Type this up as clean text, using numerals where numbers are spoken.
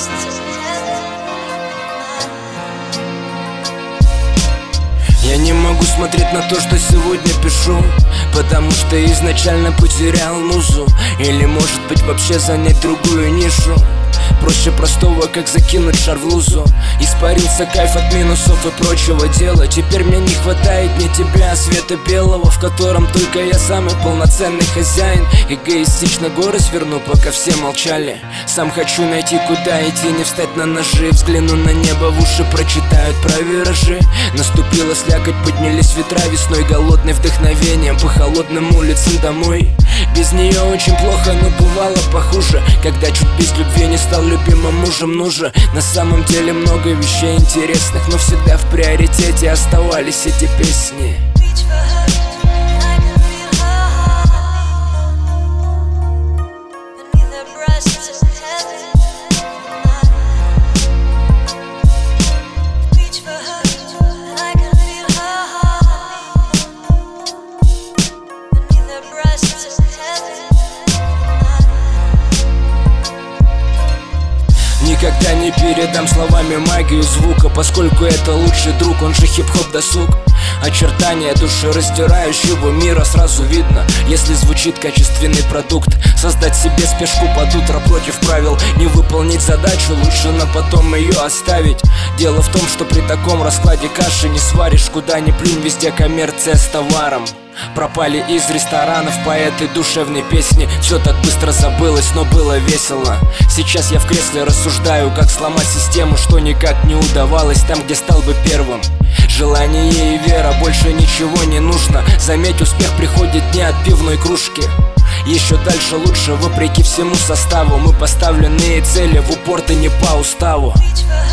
Я не могу смотреть на то, что сегодня пишу, потому что изначально потерял музу. Или может быть вообще занять другую нишу. Проще простого, как закинуть шар в лузу. Испарился кайф от минусов и прочего дела. Теперь мне не хватает ни тебя, а света белого, в котором только я самый полноценный хозяин. Эгоистично горы сверну, пока все молчали. Сам хочу найти, куда идти, не встать на ножи. Взгляну на небо, в уши прочитают про виражи. Наступила слякоть, поднялись ветра весной, голодный вдохновением по холодным улицам домой. Без нее очень плохо, но бывало похуже, когда чуть без любви не стал любимым мужем. Нужно на самом деле много вещей интересных, но всегда в приоритете оставались эти песни. Никогда не передам словами магию звука, поскольку это лучший друг, он же хип-хоп досуг. Очертания душераздирающего мира сразу видно, если звучит качественный продукт. Создать себе спешку под утро против правил, не выполнить задачу, лучше на потом ее оставить. Дело в том, что при таком раскладе каши не сваришь, куда ни плюнь, везде коммерция с товаром. Пропали из ресторанов поэты душевной песни. Все так быстро забылось, но было весело. Сейчас я в кресле рассуждаю, как сломать систему, что никак не удавалось там, где стал бы первым. Желание и вера, больше ничего не нужно. Заметь, успех приходит не от пивной кружки. Еще дальше лучше, вопреки всему составу. Мы поставленные цели в упор, да не по уставу.